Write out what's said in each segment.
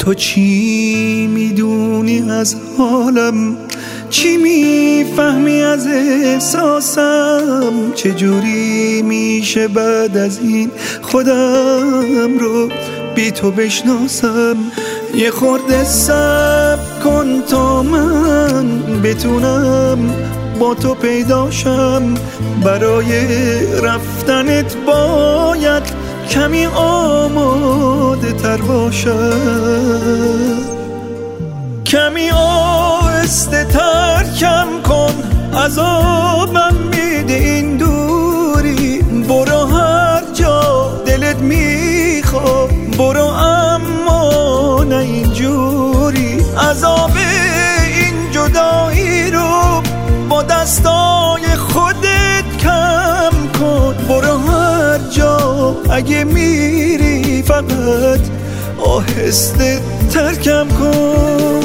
تو چی میدونی از حالم؟ چی میفهمی از احساسم؟ چجوری میشه بعد از این خودم رو بی تو بشناسم؟ یه خورده صبر کن تا من بتونم با تو پیداشم. برای رفتنت باید کمی آماده تر باشم. کمی آهسته تر کم کن، عذابم میده این دوری. برو هر جا دلت میخواد برو، اما نه اینجوری. عذاب این جدایی رو با دستای خودت کم کن. برو هر جا اگه میری فقط آهسته ترکم کن.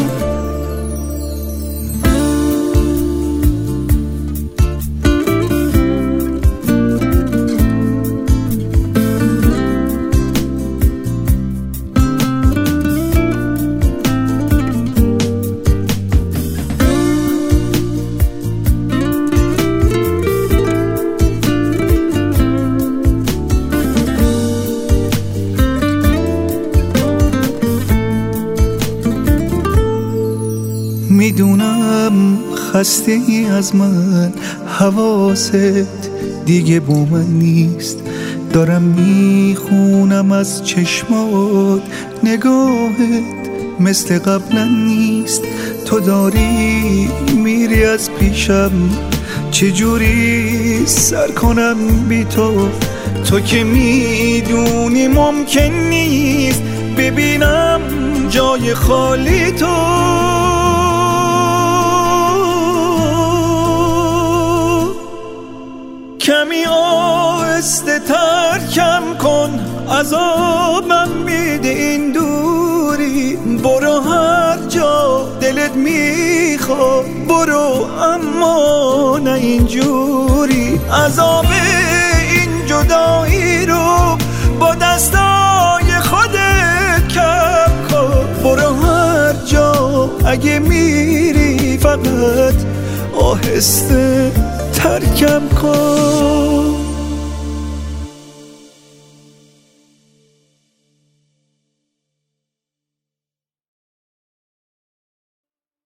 میدونم خسته ای از من، حواست دیگه با من نیست. دارم میخونم از چشمات، نگاهت مثل قبلا نیست. تو داری میری از پیشم، چجوری سر کنم بی تو؟ تو که میدونی ممکن نیست ببینم جای خالی تو. کمی آهسته تر کم کن، عذابم میده این دوری. برو هر جا دلت میخواد برو، اما نه اینجوری. عذاب این جدایی رو با دستای خودت کم کن. برو هر جا اگه میری فقط آهسته ترکم کن.